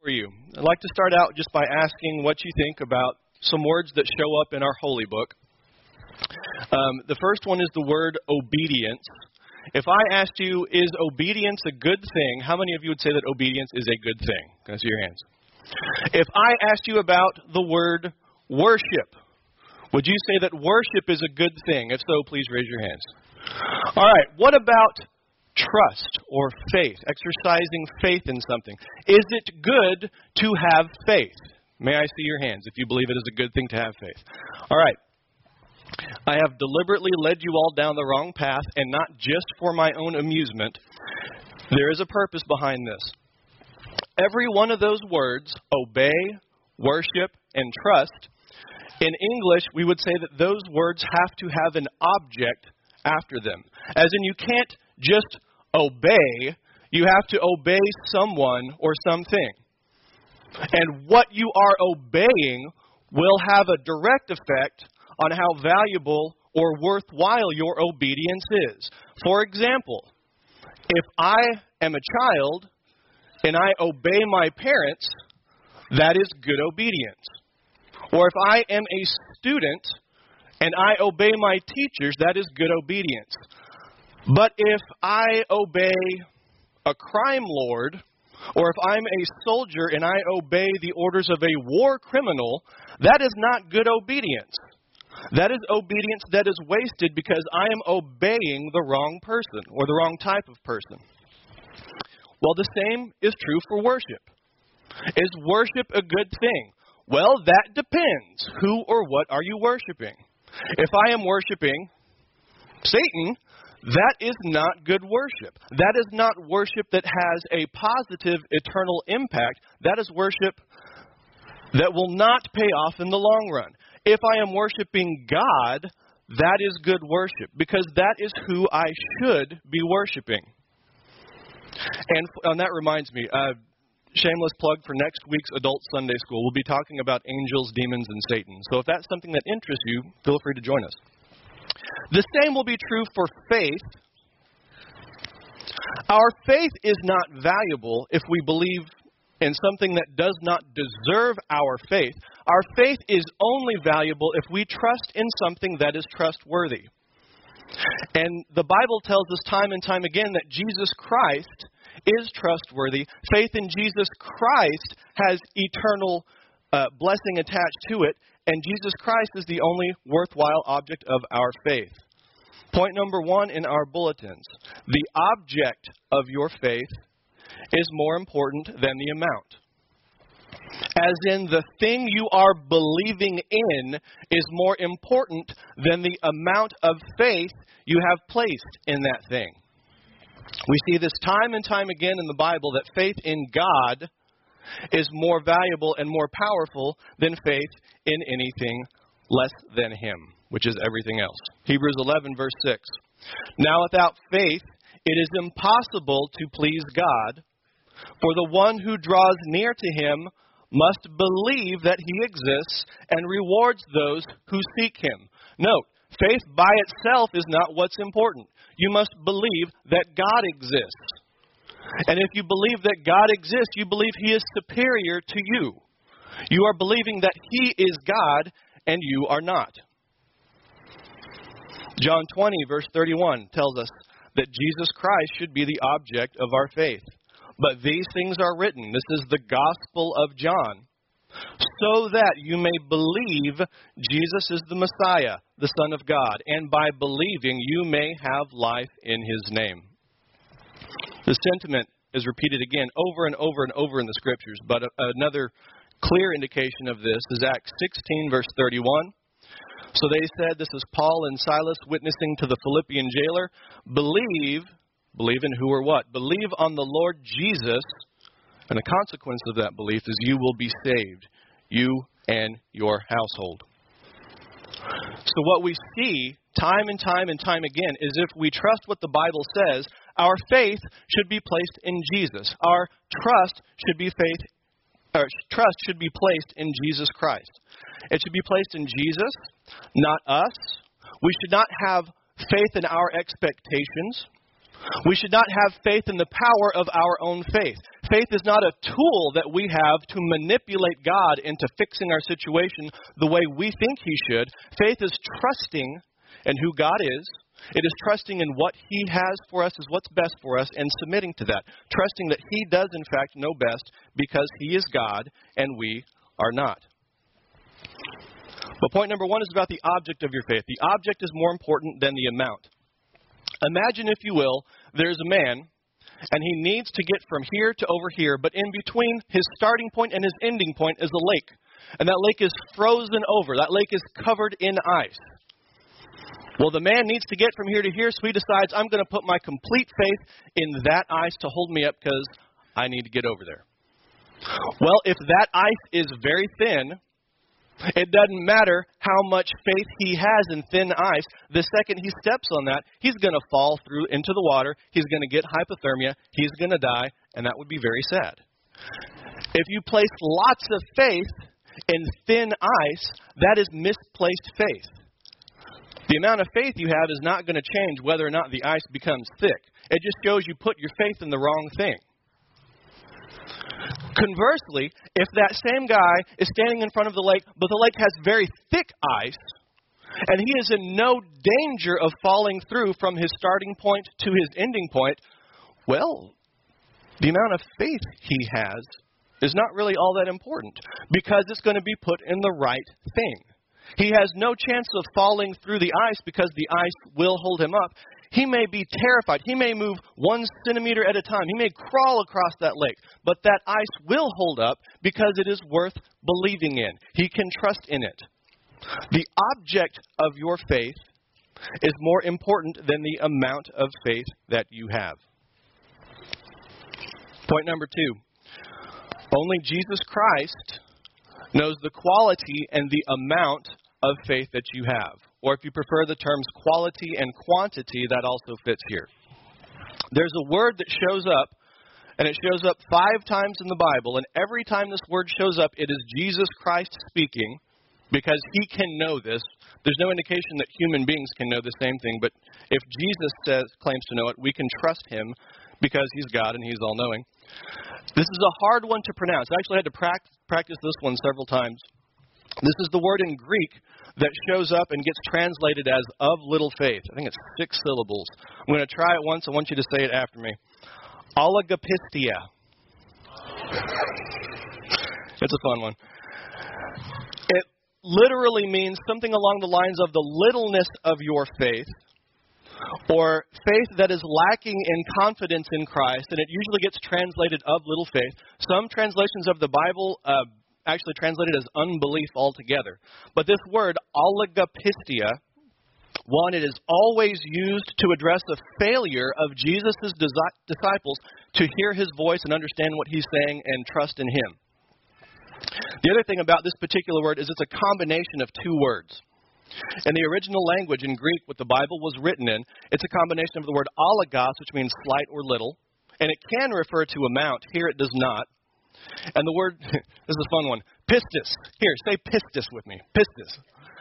for you. I'd like to start out just by asking what you think about some words that show up in our holy book. The first one is the word obedience. If I asked you, is obedience a good thing, how many of you would say that obedience is a good thing? Can I see your hands? If I asked you about the word worship, would you say that worship is a good thing? If so, please raise your hands. All right, what about trust or faith, exercising faith in something? Is it good to have faith? May I see your hands if you believe it is a good thing to have faith? All right. I have deliberately led you all down the wrong path, and not just for my own amusement. There is a purpose behind this. Every one of those words, obey, worship, and trust, in English, we would say that those words have to have an object after them. As in, you can't just obey, you have to obey someone or something. And what you are obeying will have a direct effect on how valuable or worthwhile your obedience is. For example, if I am a child and I obey my parents, that is good obedience. Or if I am a student and I obey my teachers, that is good obedience. But if I obey a crime lord, or if I'm a soldier and I obey the orders of a war criminal, that is not good obedience. That is obedience that is wasted because I am obeying the wrong person or the wrong type of person. Well, the same is true for worship. Is worship a good thing? Well, that depends. Who or what are you worshiping? If I am worshiping Satan, that is not good worship. That is not worship that has a positive eternal impact. That is worship that will not pay off in the long run. If I am worshiping God, that is good worship because that is who I should be worshiping. And that reminds me, shameless plug for next week's Adult Sunday School. We'll be talking about angels, demons, and Satan. So if that's something that interests you, feel free to join us. The same will be true for faith. Our faith is not valuable if we believe in something that does not deserve our faith. Our faith is only valuable if we trust in something that is trustworthy. And the Bible tells us time and time again that Jesus Christ is trustworthy. Faith in Jesus Christ has eternal blessing attached to it, and Jesus Christ is the only worthwhile object of our faith. Point number 1 in our bulletins. The object of your faith is more important than the amount. As in, the thing you are believing in is more important than the amount of faith you have placed in that thing. We see this time and time again in the Bible that faith in God is more valuable and more powerful than faith in anything less than Him, which is everything else. Hebrews 11, verse 6. Now without faith, it is impossible to please God, for the one who draws near to Him must believe that He exists and rewards those who seek Him. Note, faith by itself is not what's important. You must believe that God exists. And if you believe that God exists, you believe He is superior to you. You are believing that He is God and you are not. John 20, verse 31 tells us that Jesus Christ should be the object of our faith. But these things are written, this is the Gospel of John, so that you may believe Jesus is the Messiah, the Son of God, and by believing you may have life in His name. The sentiment is repeated again over and over and over in the Scriptures, but another clear indication of this is Acts 16, verse 31. So they said, this is Paul and Silas witnessing to the Philippian jailer, believe in who or what? Believe on the Lord Jesus, and the consequence of that belief is you will be saved, you and your household. So what we see time and time and time again is if we trust what the Bible says, our faith should be placed in Jesus. Our trust should be placed in Jesus Christ. It should be placed in Jesus, not us. We should not have faith in our expectations. We should not have faith in the power of our own faith. Faith is not a tool that we have to manipulate God into fixing our situation the way we think He should. Faith is trusting in who God is. It is trusting in what He has for us is what's best for us and submitting to that. Trusting that He does, in fact, know best because He is God and we are not. But point number one is about the object of your faith. The object is more important than the amount. Imagine, if you will, there's a man, and he needs to get from here to over here, but in between his starting point and his ending point is a lake. And that lake is frozen over. That lake is covered in ice. Well, the man needs to get from here to here, so he decides, I'm going to put my complete faith in that ice to hold me up because I need to get over there. Well, if that ice is very thin, it doesn't matter how much faith he has in thin ice. The second he steps on that, he's going to fall through into the water. He's going to get hypothermia. He's going to die, and that would be very sad. If you place lots of faith in thin ice, that is misplaced faith. The amount of faith you have is not going to change whether or not the ice becomes thick. It just shows you put your faith in the wrong thing. Conversely, if that same guy is standing in front of the lake, but the lake has very thick ice, and he is in no danger of falling through from his starting point to his ending point, well, the amount of faith he has is not really all that important because it's going to be put in the right thing. He has no chance of falling through the ice because the ice will hold him up. He may be terrified. He may move 1 centimeter at a time. He may crawl across that lake. But that ice will hold up because it is worth believing in. He can trust in it. The object of your faith is more important than the amount of faith that you have. Point number 2. Only Jesus Christ knows the quality and the amount of faith that you have. Or if you prefer the terms quality and quantity, that also fits here. There's a word that shows up, and it shows up 5 times in the Bible, and every time this word shows up, it is Jesus Christ speaking, because He can know this. There's no indication that human beings can know the same thing, but if Jesus claims to know it, we can trust Him because He's God and He's all-knowing. This is a hard one to pronounce. I actually had to practice this one several times. This is the word in Greek that shows up and gets translated as of little faith. I think it's 6 syllables. I'm going to try it once. I want you to say it after me. Oligopistia. It's a fun one. It literally means something along the lines of the littleness of your faith, or faith that is lacking in confidence in Christ, and it usually gets translated of little faith. Some translations of the Bible actually translated as unbelief altogether. But this word, oligopistia, one, it is always used to address the failure of Jesus' disciples to hear His voice and understand what He's saying and trust in Him. The other thing about this particular word is it's a combination of 2 words. In the original language in Greek, what the Bible was written in, it's a combination of the word oligos, which means slight or little, and it can refer to amount. Here it does not. And the word, this is a fun one, pistis. Here, say pistis with me. Pistis.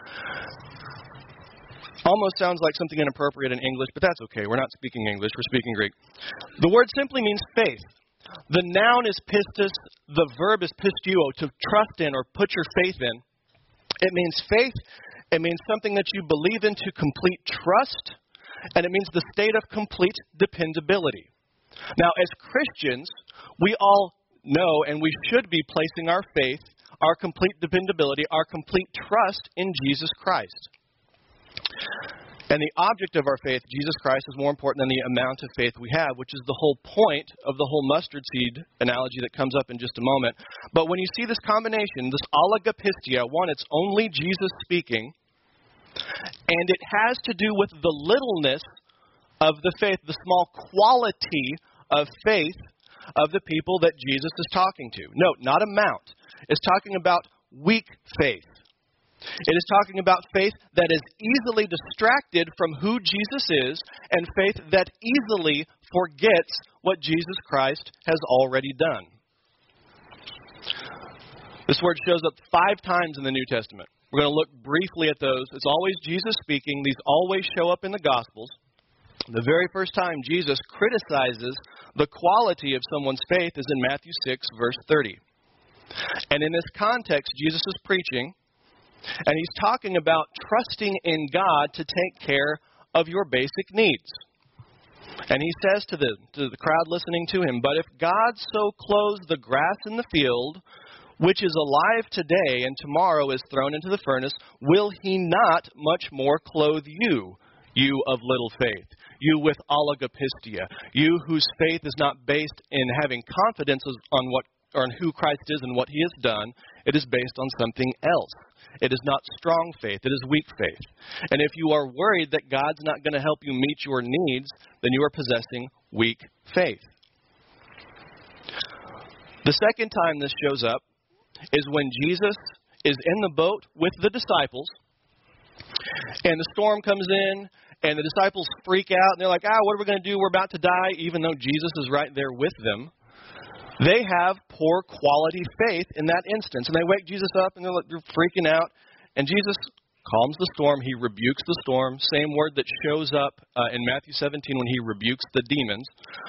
Almost sounds like something inappropriate in English, but that's okay. We're not speaking English. We're speaking Greek. The word simply means faith. The noun is pistis. The verb is pistuo, to trust in or put your faith in. It means faith. It means something that you believe in to complete trust. And it means the state of complete dependability. Now, as Christians, we all know and we should be placing our faith, our complete dependability, our complete trust in Jesus Christ. And the object of our faith, Jesus Christ, is more important than the amount of faith we have, which is the whole point of the whole mustard seed analogy that comes up in just a moment. But when you see this combination, this oligopistia, one, it's only Jesus speaking, and it has to do with the littleness of the faith, the small quality of faith of the people that Jesus is talking to. Note, not amount. It's talking about weak faith. It is talking about faith that is easily distracted from who Jesus is, and faith that easily forgets what Jesus Christ has already done. This word shows up 5 times in the New Testament. We're going to look briefly at those. It's always Jesus speaking. These always show up in the Gospels. The very first time Jesus criticizes the quality of someone's faith is in Matthew 6, verse 30. And in this context, Jesus is preaching, and he's talking about trusting in God to take care of your basic needs. And he says to the crowd listening to him, "But if God so clothes the grass in the field, which is alive today and tomorrow is thrown into the furnace, will he not much more clothe you, you of little faith? You with oligopistia, you whose faith is not based in having confidence on who Christ is and what he has done. It is based on something else. It is not strong faith. It is weak faith. And if you are worried that God's not going to help you meet your needs, then you are possessing weak faith." The second time this shows up is when Jesus is in the boat with the disciples, and the storm comes in, and the disciples freak out, and they're like, what are we going to do? We're about to die, even though Jesus is right there with them. They have poor quality faith in that instance. And they wake Jesus up, and they're freaking out. And Jesus calms the storm. He rebukes the storm. Same word that shows up in Matthew 17 when he rebukes the demons.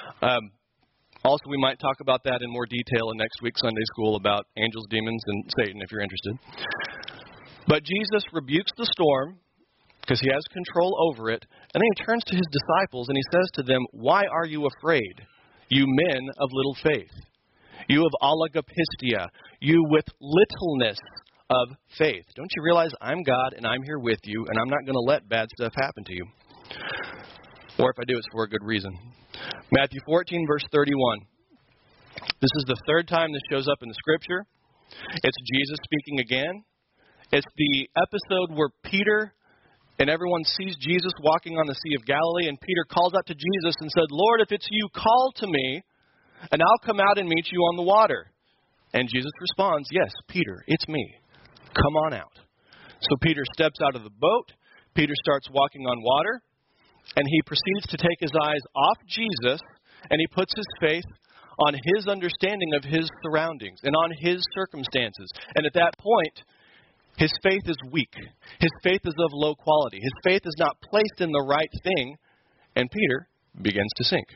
Also, we might talk about that in more detail in next week's Sunday school about angels, demons, and Satan, if you're interested. But Jesus rebukes the storm because he has control over it. And then he turns to his disciples, and he says to them, "Why are you afraid, you men of little faith? You of oligopistia, you with littleness of faith." Don't you realize I'm God and I'm here with you, and I'm not going to let bad stuff happen to you? Or if I do, it's for a good reason. Matthew 14, verse 31. This is the third time this shows up in the Scripture. It's Jesus speaking again. It's the episode where Peter and everyone sees Jesus walking on the Sea of Galilee, and Peter calls out to Jesus and said, "Lord, if it's you, call to me, and I'll come out and meet you on the water." And Jesus responds, "Yes, Peter, it's me. Come on out." So Peter steps out of the boat. Peter starts walking on water, and he proceeds to take his eyes off Jesus, and he puts his faith on his understanding of his surroundings and on his circumstances. And at that point, his faith is weak. His faith is of low quality. His faith is not placed in the right thing, and Peter begins to sink.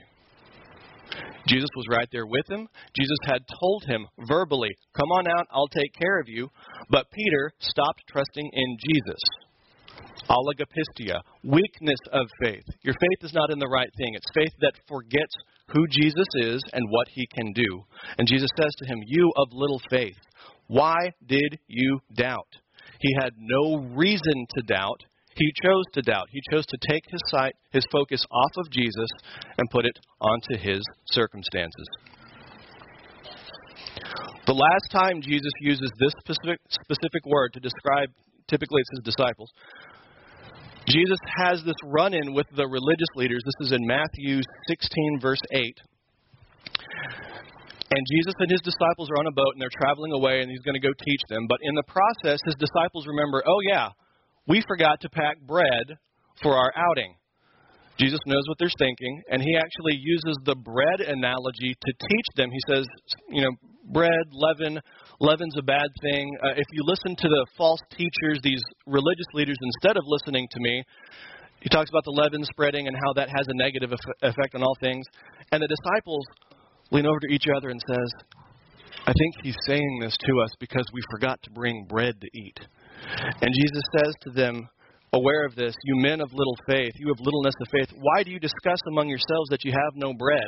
Jesus was right there with him. Jesus had told him verbally, "Come on out, I'll take care of you." But Peter stopped trusting in Jesus. Oligopistia, weakness of faith. Your faith is not in the right thing. It's faith that forgets who Jesus is and what he can do. And Jesus says to him, "You of little faith, why did you doubt?" He had no reason to doubt. He chose to doubt. He chose to take his focus off of Jesus and put it onto his circumstances. The last time Jesus uses this specific word to describe, typically it's his disciples, Jesus has this run-in with the religious leaders. This is in Matthew 16, verse 8. And Jesus and his disciples are on a boat, and they're traveling away, and he's going to go teach them. But in the process, his disciples remember, we forgot to pack bread for our outing. Jesus knows what they're thinking, and he actually uses the bread analogy to teach them. He says, bread, leaven's a bad thing. If you listen to the false teachers, these religious leaders, instead of listening to me, he talks about the leaven spreading and how that has a negative effect on all things. And the disciples lean over to each other and says, "I think he's saying this to us because we forgot to bring bread to eat." And Jesus says to them, "Aware of this, you men of little faith, you of littleness of faith, why do you discuss among yourselves that you have no bread?"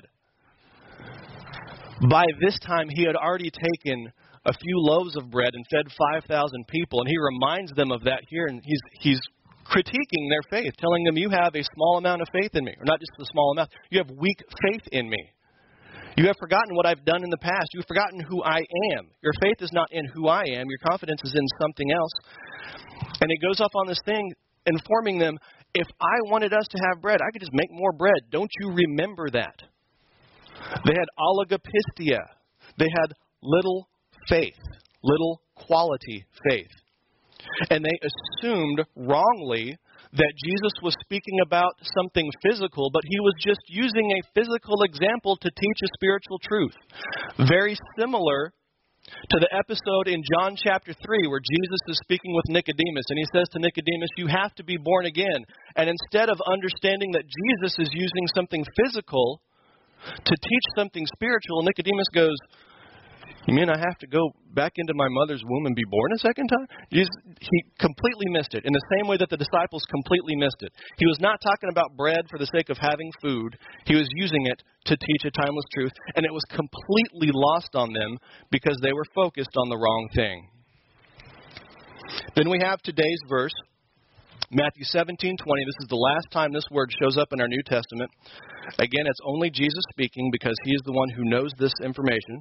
By this time, he had already taken a few loaves of bread and fed 5,000 people, and he reminds them of that here, and he's critiquing their faith, telling them, "You have a small amount of faith in me," or not just a small amount, you have weak faith in me. You have forgotten what I've done in the past. You've forgotten who I am. Your faith is not in who I am. Your confidence is in something else. And he goes off on this thing, informing them, if I wanted us to have bread, I could just make more bread. Don't you remember that? They had oligopistia. They had little faith, little quality faith. And they assumed wrongly that Jesus was speaking about something physical, but he was just using a physical example to teach a spiritual truth. Very similar to the episode in John chapter 3 where Jesus is speaking with Nicodemus, and he says to Nicodemus, you have to be born again. And instead of understanding that Jesus is using something physical to teach something spiritual, Nicodemus goes, you mean I have to go back into my mother's womb and be born a second time? He completely missed it, in the same way that the disciples completely missed it. He was not talking about bread for the sake of having food. He was using it to teach a timeless truth, and it was completely lost on them because they were focused on the wrong thing. Then we have today's verse, Matthew 17:20. This is the last time this word shows up in our New Testament. Again, it's only Jesus speaking because he is the one who knows this information.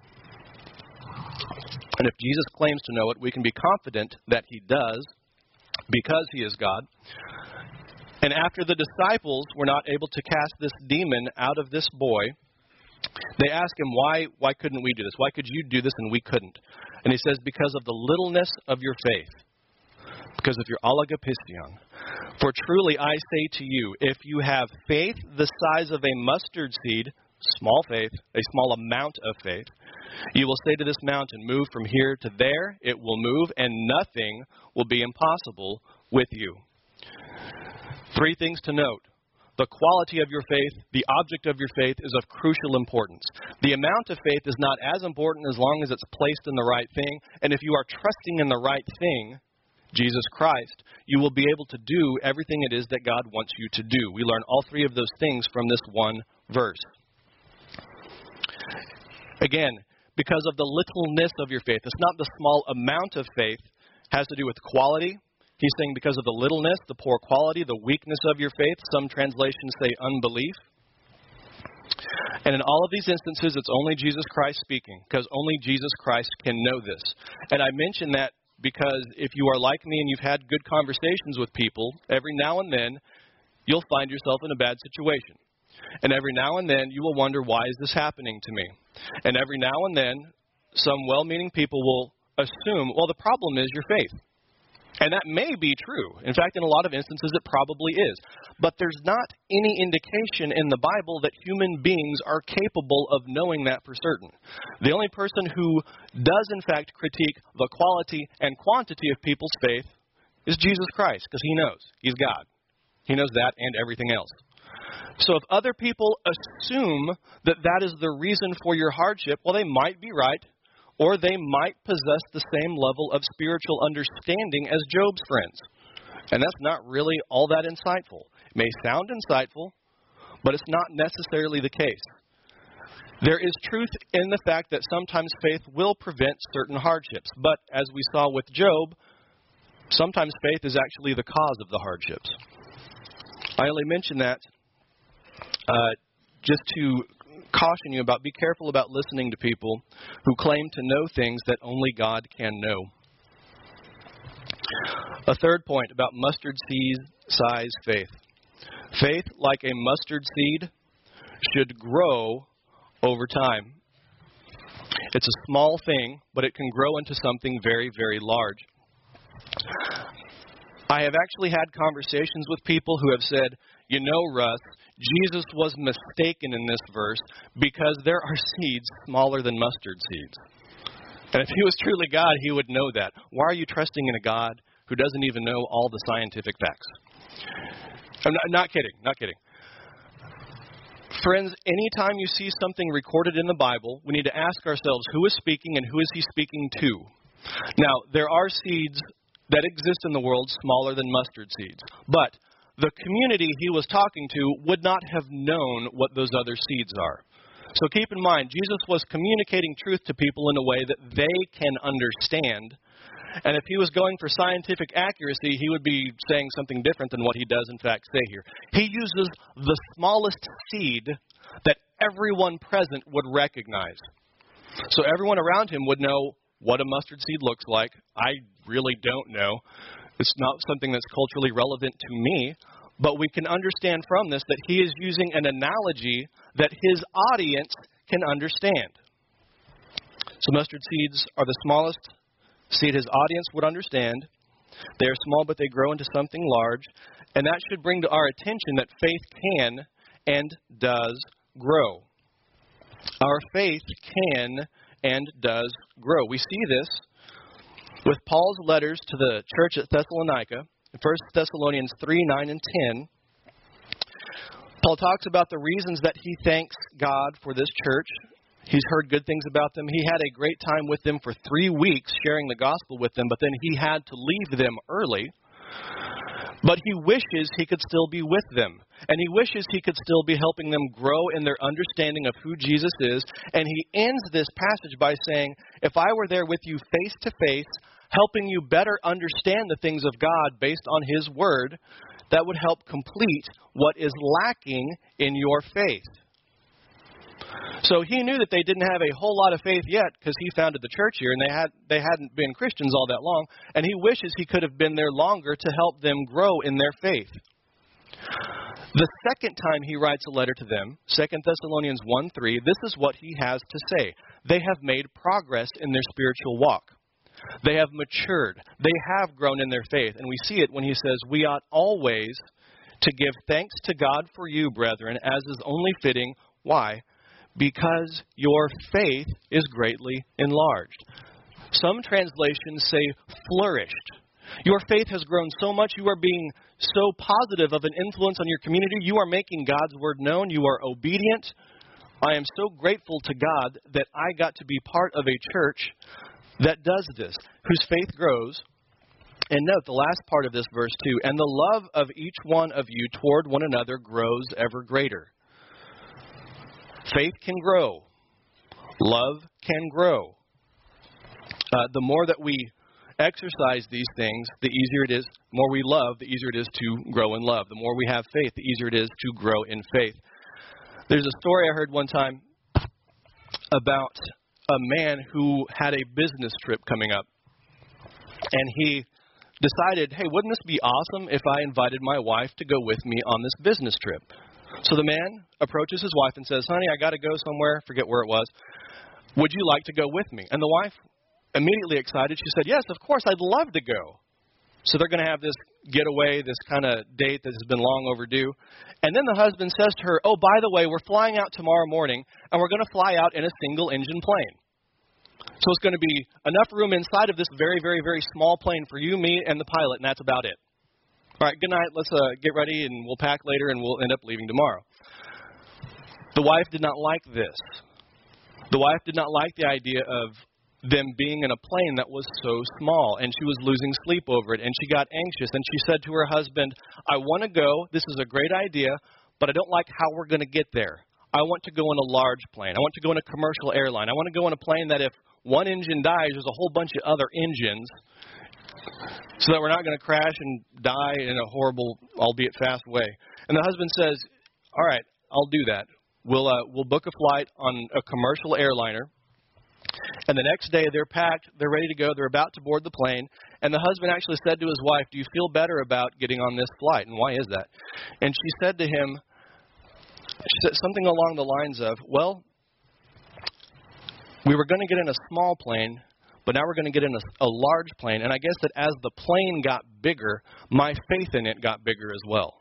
And if Jesus claims to know it, we can be confident that he does because he is God. And after the disciples were not able to cast this demon out of this boy, they asked him, why couldn't we do this? Why could you do this and we couldn't? And he says, because of the littleness of your faith, because of your oligopistion. For truly I say to you, if you have faith the size of a mustard seed, small faith, a small amount of faith, you will say to this mountain, move from here to there, it will move, and nothing will be impossible with you. 3 things to note. The quality of your faith, the object of your faith, is of crucial importance. The amount of faith is not as important as long as it's placed in the right thing, and if you are trusting in the right thing, Jesus Christ, you will be able to do everything it is that God wants you to do. We learn all 3 of those things from this one verse. Again, because of the littleness of your faith. It's not the small amount of faith. It has to do with quality. He's saying because of the littleness, the poor quality, the weakness of your faith. Some translations say unbelief. And in all of these instances, it's only Jesus Christ speaking, because only Jesus Christ can know this. And I mention that because if you are like me and you've had good conversations with people, every now and then you'll find yourself in a bad situation. And every now and then you will wonder, why is this happening to me? And every now and then some well-meaning people will assume, well, the problem is your faith. And that may be true. In fact, in a lot of instances it probably is. But there's not any indication in the Bible that human beings are capable of knowing that for certain. The only person who does in fact critique the quality and quantity of people's faith is Jesus Christ, because he knows. He's God. He knows that and everything else. So if other people assume that that is the reason for your hardship, well, they might be right, or they might possess the same level of spiritual understanding as Job's friends. And that's not really all that insightful. It may sound insightful, but it's not necessarily the case. There is truth in the fact that sometimes faith will prevent certain hardships. But as we saw with Job, sometimes faith is actually the cause of the hardships. I only mention that just to caution you about, be careful about listening to people who claim to know things that only God can know. A third point about mustard seed size faith. Faith, like a mustard seed, should grow over time. It's a small thing, but it can grow into something very, very large. I have actually had conversations with people who have said, you know, Russ, Jesus was mistaken in this verse because there are seeds smaller than mustard seeds. And if he was truly God, he would know that. Why are you trusting in a God who doesn't even know all the scientific facts? I'm not kidding. Friends, anytime you see something recorded in the Bible, we need to ask ourselves, who is speaking and who is he speaking to? Now, there are seeds that exist in the world smaller than mustard seeds, but the community he was talking to would not have known what those other seeds are. So keep in mind, Jesus was communicating truth to people in a way that they can understand. And if he was going for scientific accuracy, he would be saying something different than what he does in fact say here. He uses the smallest seed that everyone present would recognize. So everyone around him would know what a mustard seed looks like. I really don't know. It's not something that's culturally relevant to me, but we can understand from this that he is using an analogy that his audience can understand. So mustard seeds are the smallest seed his audience would understand. They are small, but they grow into something large, and that should bring to our attention that faith can and does grow. Our faith can and does grow. We see this with Paul's letters to the church at Thessalonica, 1 Thessalonians 3, 9, and 10. Paul talks about the reasons that he thanks God for this church. He's heard good things about them. He had a great time with them for 3 weeks sharing the gospel with them, but then he had to leave them early. But he wishes he could still be with them. And he wishes he could still be helping them grow in their understanding of who Jesus is. And he ends this passage by saying, if I were there with you face to face, helping you better understand the things of God based on his word, that would help complete what is lacking in your faith. So he knew that they didn't have a whole lot of faith yet because he founded the church here, and they hadn't been Christians all that long, and he wishes he could have been there longer to help them grow in their faith. The second time he writes a letter to them, 2 Thessalonians 1:3, this is what he has to say. They have made progress in their spiritual walk. They have matured. They have grown in their faith. And we see it when he says, we ought always to give thanks to God for you, brethren, as is only fitting. Why? Because your faith is greatly enlarged. Some translations say flourished. Your faith has grown so much, you are being so positive of an influence on your community. You are making God's word known. You are obedient. I am so grateful to God that I got to be part of a church that does this, whose faith grows. And note the last part of this verse too, and the love of each one of you toward one another grows ever greater. Faith can grow. Love can grow. The more that we exercise these things, the easier it is. The more we love, the easier it is to grow in love. The more we have faith, the easier it is to grow in faith. There's a story I heard one time about a man who had a business trip coming up. And he decided, hey, wouldn't this be awesome if I invited my wife to go with me on this business trip? So the man approaches his wife and says, honey, I got to go somewhere. Forget where it was. Would you like to go with me? And the wife, immediately excited, she said, yes, of course, I'd love to go. So they're going to have this getaway, this kind of date that has been long overdue. And then the husband says to her, oh, by the way, we're flying out tomorrow morning, and we're going to fly out in a single-engine plane. So it's going to be enough room inside of this very, very, very small plane for you, me, and the pilot, and that's about it. All right, good night. Let's get ready, and we'll pack later, and we'll end up leaving tomorrow. The wife did not like this. The wife did not like the idea of them being in a plane that was so small, and she was losing sleep over it, and she got anxious, and she said to her husband, I want to go. This is a great idea, but I don't like how we're going to get there. I want to go in a large plane. I want to go in a commercial airline. I want to go in a plane that if one engine dies, there's a whole bunch of other engines, so that we're not going to crash and die in a horrible, albeit fast way. And the husband says, all right, I'll do that. We'll book a flight on a commercial airliner. And the next day they're packed, they're ready to go, they're about to board the plane. And the husband actually said to his wife, do you feel better about getting on this flight? And why is that? And she said to him, she said something along the lines of, well, we were going to get in a small plane, but now we're going to get in a large plane. And I guess that as the plane got bigger, my faith in it got bigger as well.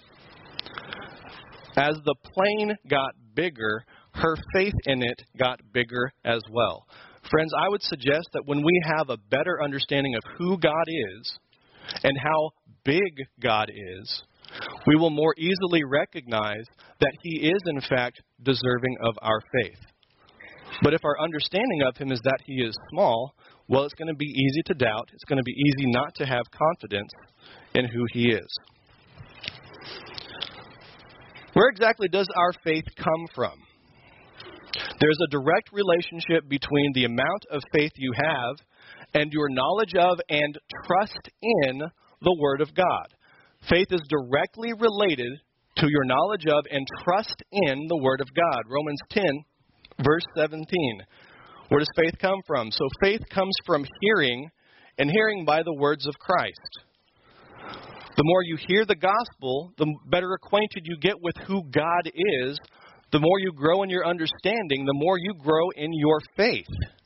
As the plane got bigger, her faith in it got bigger as well. Friends, I would suggest that when we have a better understanding of who God is and how big God is, we will more easily recognize that He is, in fact, deserving of our faith. But if our understanding of Him is that He is small, well, it's going to be easy to doubt. It's going to be easy not to have confidence in who He is. Where exactly does our faith come from? There's a direct relationship between the amount of faith you have and your knowledge of and trust in the Word of God. Faith is directly related to your knowledge of and trust in the Word of God. Romans 10, verse 17. Where does faith come from? So faith comes from hearing, and hearing by the words of Christ. The more you hear the gospel, the better acquainted you get with who God is. The more you grow in your understanding, the more you grow in your faith.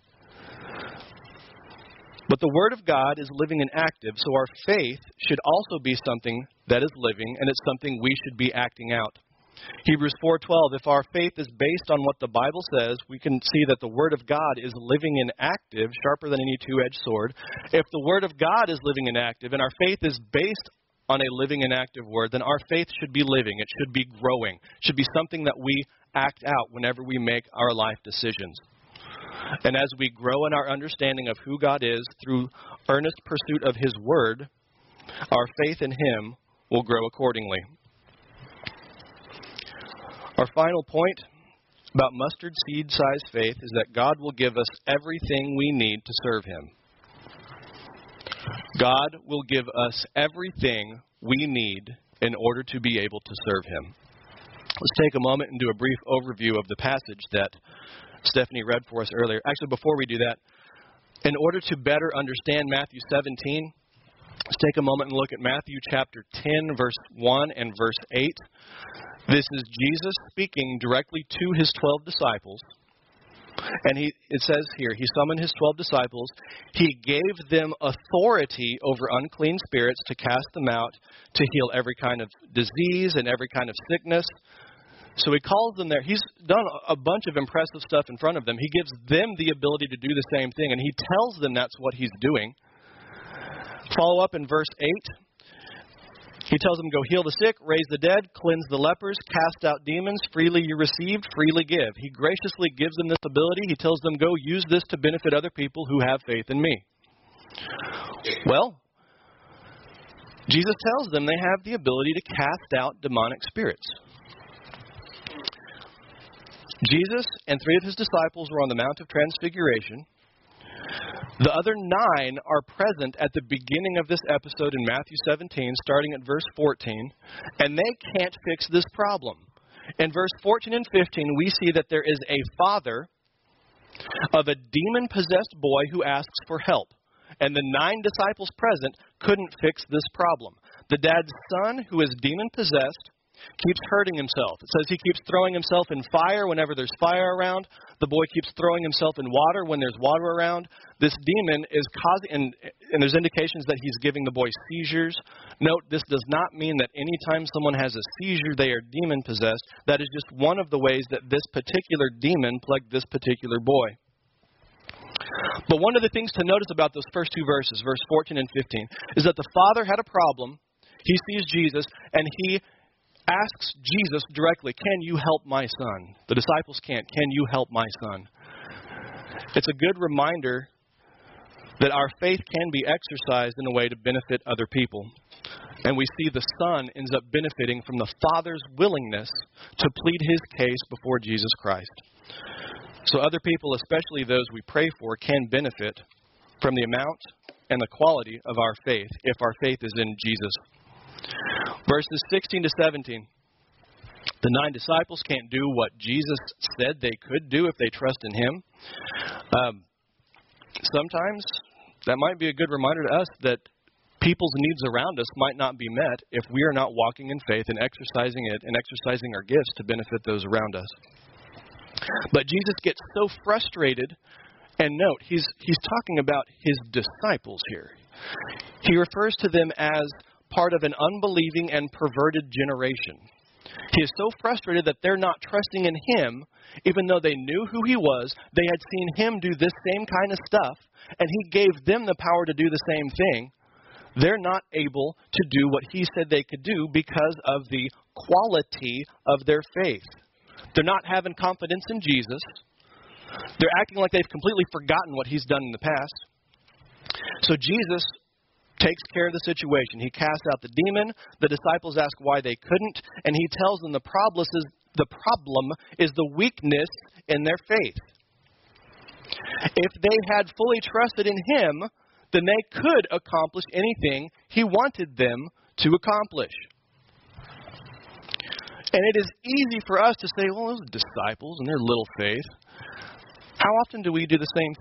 But the Word of God is living and active, so our faith should also be something that is living, and it's something we should be acting out. Hebrews 4:12, if our faith is based on what the Bible says, we can see that the Word of God is living and active, sharper than any two-edged sword. If the Word of God is living and active, and our faith is based on a living and active Word, then our faith should be living. It should be growing. It should be something that we act out whenever we make our life decisions. And as we grow in our understanding of who God is through earnest pursuit of His Word, our faith in Him will grow accordingly. Our final point about mustard seed-sized faith is that God will give us everything we need to serve Him. God will give us everything we need in order to be able to serve Him. Let's take a moment and do a brief overview of the passage that Stephanie read for us earlier. Actually, before we do that, in order to better understand Matthew 17, let's take a moment and look at Matthew chapter 10, verse 1 and verse 8. This is Jesus speaking directly to His 12 disciples. And it says here, He summoned His 12 disciples. He gave them authority over unclean spirits to cast them out, to heal every kind of disease and every kind of sickness. So He calls them there. He's done a bunch of impressive stuff in front of them. He gives them the ability to do the same thing, and He tells them that's what He's doing. Follow up in verse 8. He tells them, go heal the sick, raise the dead, cleanse the lepers, cast out demons. Freely you received, freely give. He graciously gives them this ability. He tells them, go use this to benefit other people who have faith in me. Well, Jesus tells them they have the ability to cast out demonic spirits. Jesus and 3 of His disciples were on the Mount of Transfiguration. The other 9 are present at the beginning of this episode in Matthew 17, starting at verse 14, and they can't fix this problem. In verse 14 and 15, we see that there is a father of a demon-possessed boy who asks for help, and the 9 disciples present couldn't fix this problem. The dad's son, who is demon-possessed, keeps hurting himself. It says he keeps throwing himself in fire whenever there's fire around. The boy keeps throwing himself in water when there's water around. This demon is causing, and there's indications that he's giving the boy seizures. Note, this does not mean that anytime someone has a seizure, they are demon-possessed. That is just one of the ways that this particular demon plagued this particular boy. But one of the things to notice about those first 2 verses, verse 14 and 15, is that the father had a problem. He sees Jesus, and he asks Jesus directly, can you help my son? The disciples can't. Can you help my son? It's a good reminder that our faith can be exercised in a way to benefit other people. And we see the son ends up benefiting from the father's willingness to plead his case before Jesus Christ. So other people, especially those we pray for, can benefit from the amount and the quality of our faith if our faith is in Jesus. Verses 16 to 17. The 9 disciples can't do what Jesus said they could do if they trust in Him. Sometimes that might be a good reminder to us that people's needs around us might not be met if we are not walking in faith and exercising it and exercising our gifts to benefit those around us. But Jesus gets so frustrated, and note, he's talking about His disciples here. He refers to them as part of an unbelieving and perverted generation. He is so frustrated that they're not trusting in Him, even though they knew who He was. They had seen Him do this same kind of stuff, and He gave them the power to do the same thing. They're not able to do what He said they could do because of the quality of their faith. They're not having confidence in Jesus. They're acting like they've completely forgotten what He's done in the past. So Jesus takes care of the situation. He casts out the demon. The disciples ask why they couldn't, and He tells them the problem is the weakness in their faith. If they had fully trusted in Him, then they could accomplish anything He wanted them to accomplish. And it is easy for us to say, well, those disciples and their little faith. How often do we do the same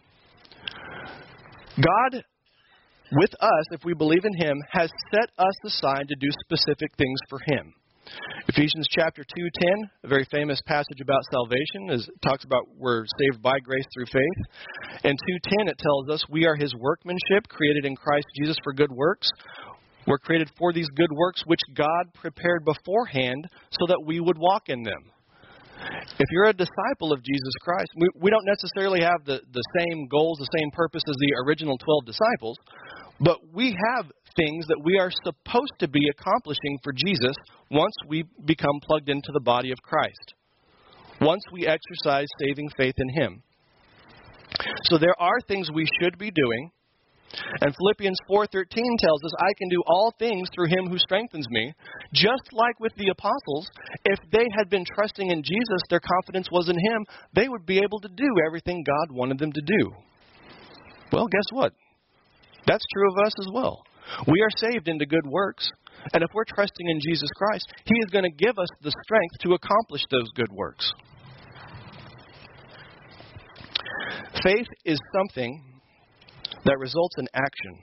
thing? God, with us, if we believe in Him, has set us aside to do specific things for Him. Ephesians chapter 2:10, a very famous passage about salvation, talks about we're saved by grace through faith. In 2:10 it tells us we are His workmanship, created in Christ Jesus for good works, We're created for these good works which God prepared beforehand so that we would walk in them. If you're a disciple of Jesus Christ, we don't necessarily have the same goals, the same purpose as the original 12 disciples, but we have things that we are supposed to be accomplishing for Jesus once we become plugged into the body of Christ, once we exercise saving faith in Him. So there are things we should be doing. And Philippians 4:13 tells us, I can do all things through Him who strengthens me. Just like with the apostles, if they had been trusting in Jesus, their confidence was in Him, they would be able to do everything God wanted them to do. Well, guess what? That's true of us as well. We are saved into good works. And if we're trusting in Jesus Christ, He is going to give us the strength to accomplish those good works. Faith is something that results in action.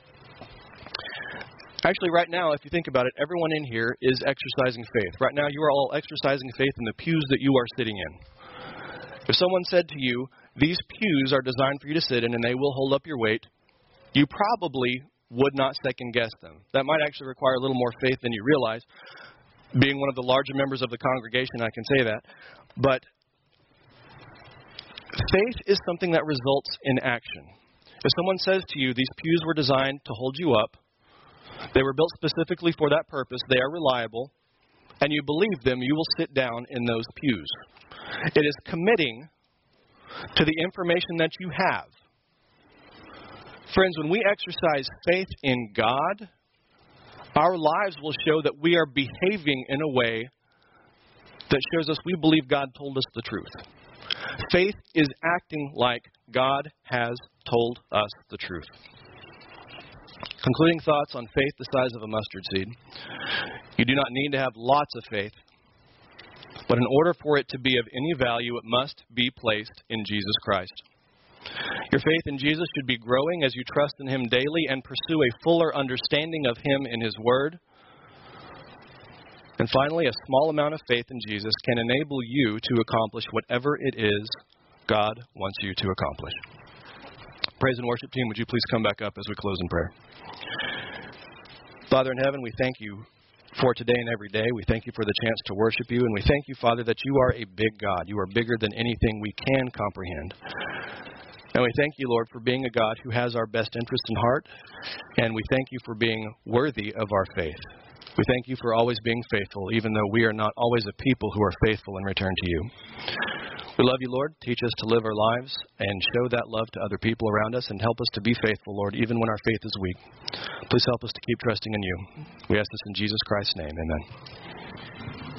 Actually, right now, if you think about it, everyone in here is exercising faith. Right now, you are all exercising faith in the pews that you are sitting in. If someone said to you, these pews are designed for you to sit in and they will hold up your weight, you probably would not second guess them. That might actually require a little more faith than you realize. Being one of the larger members of the congregation, I can say that. But faith is something that results in action. If someone says to you, these pews were designed to hold you up, they were built specifically for that purpose, they are reliable, and you believe them, you will sit down in those pews. It is committing to the information that you have. Friends, when we exercise faith in God, our lives will show that we are behaving in a way that shows us we believe God told us the truth. Faith is acting like God has told us the truth. Concluding thoughts on faith the size of a mustard seed. You do not need to have lots of faith, but in order for it to be of any value, it must be placed in Jesus Christ. Your faith in Jesus should be growing as you trust in Him daily and pursue a fuller understanding of Him in His Word. And finally, a small amount of faith in Jesus can enable you to accomplish whatever it is God wants you to accomplish. Praise and worship team, would you please come back up as we close in prayer? Father in heaven, we thank you for today and every day. We thank you for the chance to worship you, and we thank you, Father, that you are a big God. You are bigger than anything we can comprehend. And we thank you, Lord, for being a God who has our best interest in heart, and we thank you for being worthy of our faith. We thank you for always being faithful, even though we are not always a people who are faithful in return to you. We love you, Lord. Teach us to live our lives and show that love to other people around us, and help us to be faithful, Lord, even when our faith is weak. Please help us to keep trusting in you. We ask this in Jesus Christ's name. Amen.